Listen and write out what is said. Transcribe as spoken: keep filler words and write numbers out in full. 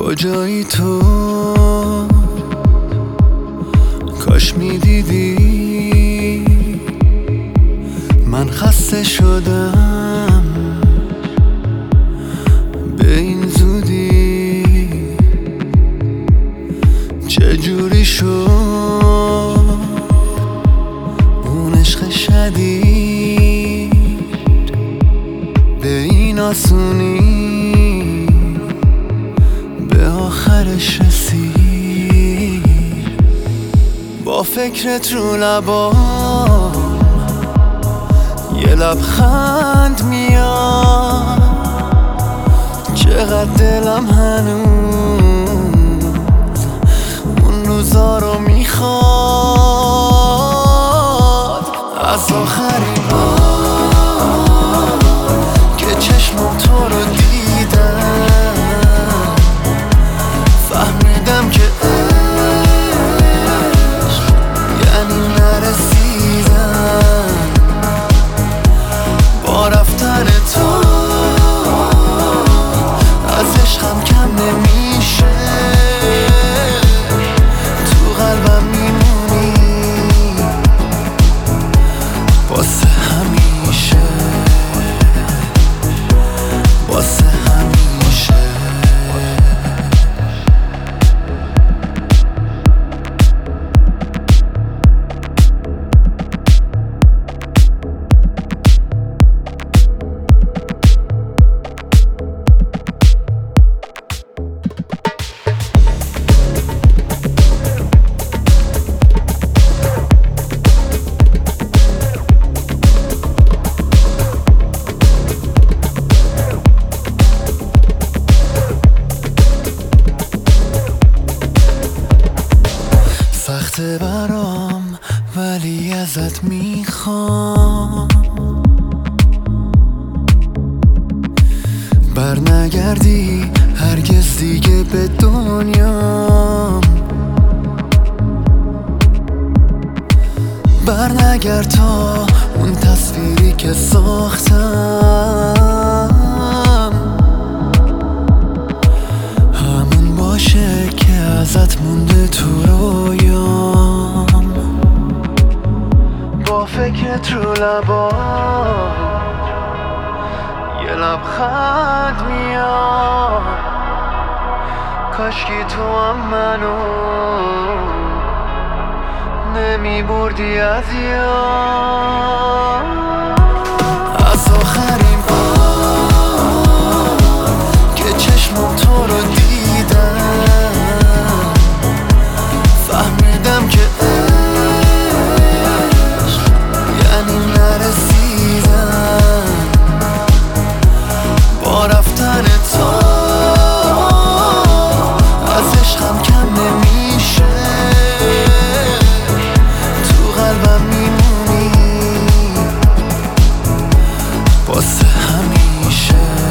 کجایی تو؟ کاش میدیدی من خسته شدم به این زودی. چجوری شد اون عشق شدید به این آسونی به آخرش رسید؟ با فکرت رو لبام یه لبخند میاد، چقدر دلم هنوز اون روزا رو میخواد. از آخرین بار که چشمم تو رو دیدم فهمیدم که عشق یعنی نرسیدم. با رفتن تو از عشقم کم نمیشه، تو قلبم میمونی واسه همیشه، واسه همیشه. سخته برام ولی ازت میخوام بر نگردی هرگز دیگه به دنیام. بر نگرد تا اون تصویری که ساختم همون باشه که ازت مونده تو رویام. با فکرت رو لبام یه لبخند میاد، کاشکی تو هم منو نمی بردی از یاد. از آخرین بار که چشمم تو رو دیدم فهمیدم که عشق یعنی نرسیدم. با رفتن تو از عشقم کم نمیشه، تو قلبم میمونی واسه همیشه.